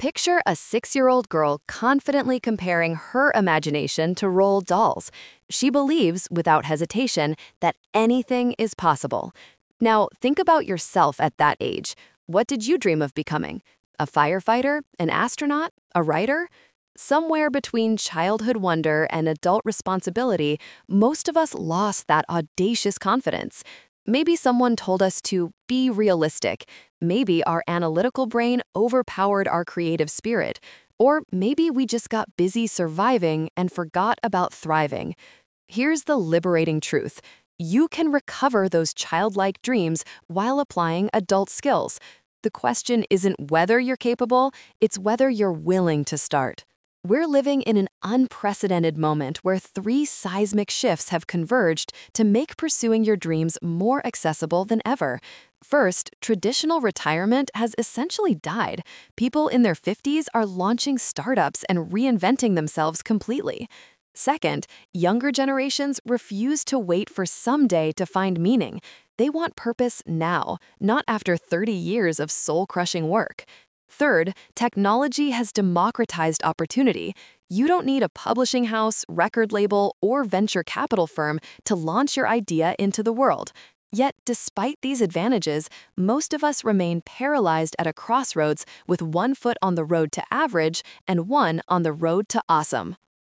Picture a 6-year-old girl confidently comparing her imagination to Roald Dahl's. She believes, without hesitation, that anything is possible. Now, think about yourself at that age. What did you dream of becoming? A firefighter? An astronaut? A writer? Somewhere between childhood wonder and adult responsibility, most of us lost that audacious confidence. Maybe someone told us to be realistic. Maybe our analytical brain overpowered our creative spirit. Or maybe we just got busy surviving and forgot about thriving. Here's the liberating truth. You can recover those childlike dreams while applying adult skills. The question isn't whether you're capable, it's whether you're willing to start. We're living in an unprecedented moment where 3 seismic shifts have converged to make pursuing your dreams more accessible than ever. First, traditional retirement has essentially died. People in their 50s are launching startups and reinventing themselves completely. Second, younger generations refuse to wait for someday to find meaning. They want purpose now, not after 30 years of soul-crushing work. Third, technology has democratized opportunity. You don't need a publishing house, record label, or venture capital firm to launch your idea into the world. Yet, despite these advantages, most of us remain paralyzed at a crossroads with one foot on the road to average and one on the road to awesome.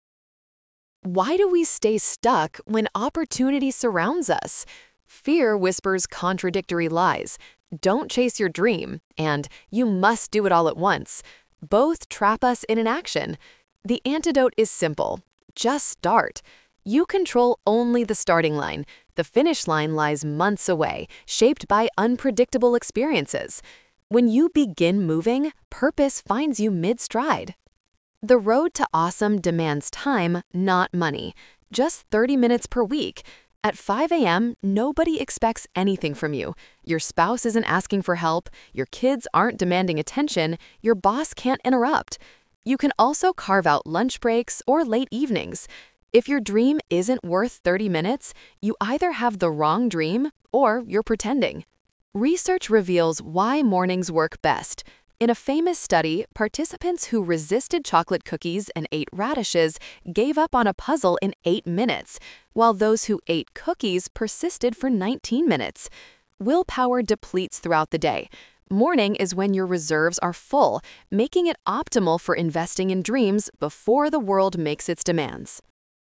Why do we stay stuck when opportunity surrounds us? Fear whispers contradictory lies. Don't chase your dream, and you must do it all at once. Both trap us in inaction. The antidote is simple. Just start. You control only the starting line. The finish line lies months away, shaped by unpredictable experiences. When you begin moving, purpose finds you mid-stride. The road to awesome demands time, not money. Just 30 minutes per week. At 5 a.m., nobody expects anything from you. Your spouse isn't asking for help, your kids aren't demanding attention, your boss can't interrupt. You can also carve out lunch breaks or late evenings. If your dream isn't worth 30 minutes, you either have the wrong dream or you're pretending. Research reveals why mornings work best. In a famous study, participants who resisted chocolate cookies and ate radishes gave up on a puzzle in 8 minutes, while those who ate cookies persisted for 19 minutes. Willpower depletes throughout the day. Morning is when your reserves are full, making it optimal for investing in dreams before the world makes its demands.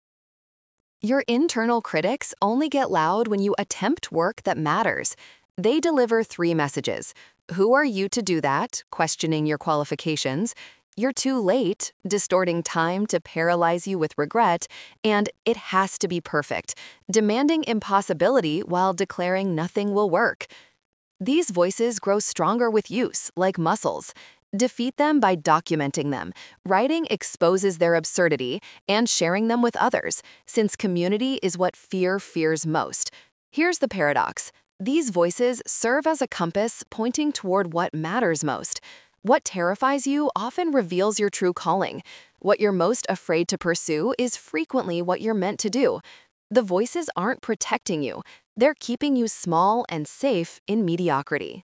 Your internal critics only get loud when you attempt work that matters. They deliver 3 messages. Who are you to do that? Questioning your qualifications. You're too late, distorting time to paralyze you with regret. And it has to be perfect, demanding impossibility while declaring nothing will work. These voices grow stronger with use, like muscles. Defeat them by documenting them. Writing exposes their absurdity and sharing them with others, since community is what fear fears most. Here's the paradox. These voices serve as a compass pointing toward what matters most. What terrifies you often reveals your true calling. What you're most afraid to pursue is frequently what you're meant to do. The voices aren't protecting you. They're keeping you small and safe in mediocrity.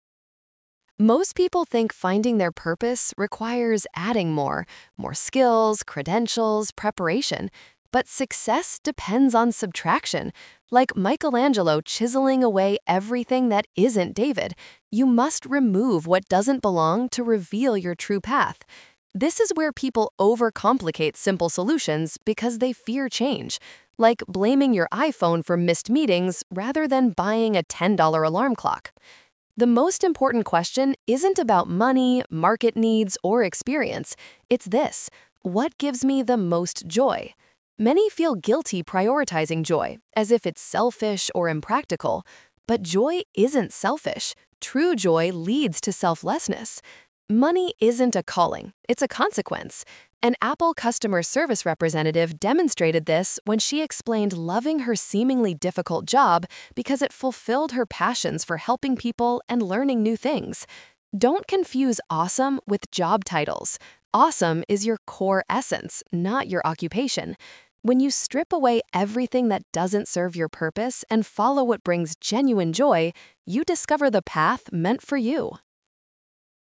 Most people think finding their purpose requires adding more skills, credentials, preparation. But success depends on subtraction. Like Michelangelo chiseling away everything that isn't David, you must remove what doesn't belong to reveal your true path. This is where people overcomplicate simple solutions because they fear change, like blaming your iPhone for missed meetings rather than buying a $10 alarm clock. The most important question isn't about money, market needs, or experience. It's this: what gives me the most joy? Many feel guilty prioritizing joy, as if it's selfish or impractical. But joy isn't selfish. True joy leads to selflessness. Money isn't a calling, it's a consequence. An Apple customer service representative demonstrated this when she explained loving her seemingly difficult job because it fulfilled her passions for helping people and learning new things. Don't confuse awesome with job titles. Awesome is your core essence, not your occupation. When you strip away everything that doesn't serve your purpose and follow what brings genuine joy, you discover the path meant for you.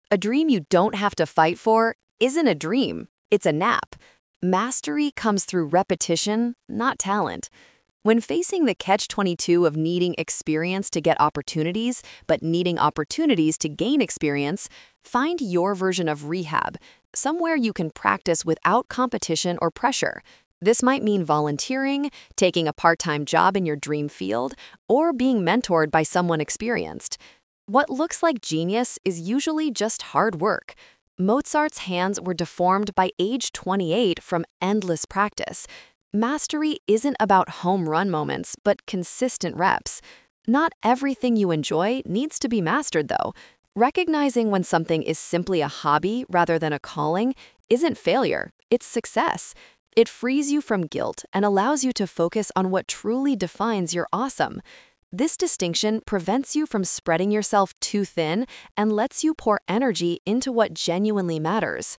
A dream you don't have to fight for isn't a dream, it's a nap. Mastery comes through repetition, not talent. When facing the catch-22 of needing experience to get opportunities, but needing opportunities to gain experience, find your version of rehab, somewhere you can practice without competition or pressure. This might mean volunteering, taking a part-time job in your dream field, or being mentored by someone experienced. What looks like genius is usually just hard work. Mozart's hands were deformed by age 28 from endless practice. Mastery isn't about home run moments, but consistent reps. Not everything you enjoy needs to be mastered, though. Recognizing when something is simply a hobby rather than a calling isn't failure, it's success. It frees you from guilt and allows you to focus on what truly defines your awesome. This distinction prevents you from spreading yourself too thin and lets you pour energy into what genuinely matters.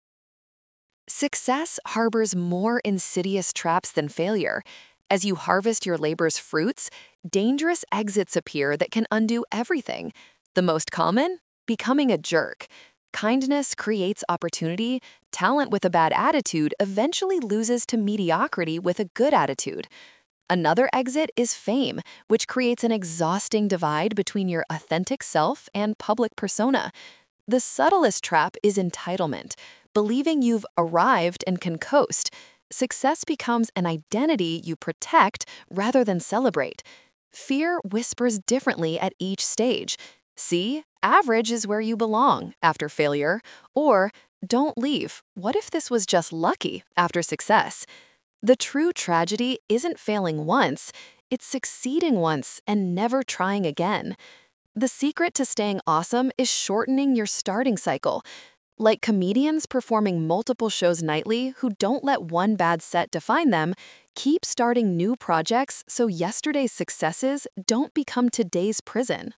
Success harbors more insidious traps than failure. As you harvest your labor's fruits, dangerous exits appear that can undo everything. The most common? Becoming a jerk. Kindness creates opportunity. Talent with a bad attitude eventually loses to mediocrity with a good attitude. Another exit is fame, which creates an exhausting divide between your authentic self and public persona. The subtlest trap is entitlement, believing you've arrived and can coast. Success becomes an identity you protect rather than celebrate. Fear whispers differently at each stage. See, average is where you belong after failure, or don't leave. What if this was just lucky after success? The true tragedy isn't failing once, it's succeeding once and never trying again. The secret to staying awesome is shortening your starting cycle. Like comedians performing multiple shows nightly who don't let one bad set define them, keep starting new projects so yesterday's successes don't become today's prison.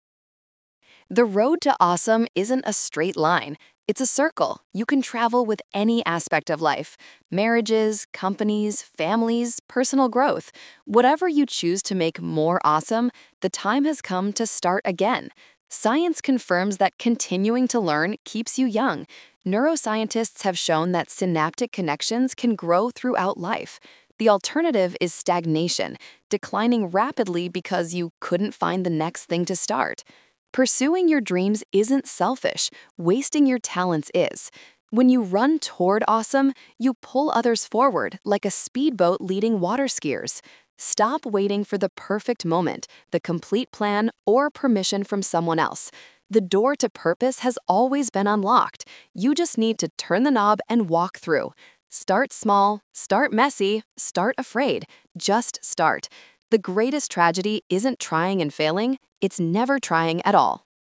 The road to awesome isn't a straight line. It's a circle you can travel with any aspect of life: marriages, companies, families, personal growth. Whatever you choose to make more awesome, the time has come to start again. Science confirms that continuing to learn keeps you young. Neuroscientists have shown that synaptic connections can grow throughout life. The alternative is stagnation, declining rapidly because you couldn't find the next thing to start. Pursuing your dreams isn't selfish, wasting your talents is. When you run toward awesome, you pull others forward like a speedboat leading water skiers. Stop waiting for the perfect moment, the complete plan, or permission from someone else. The door to purpose has always been unlocked. You just need to turn the knob and walk through. Start small, start messy, start afraid. Just start. The greatest tragedy isn't trying and failing, it's never trying at all.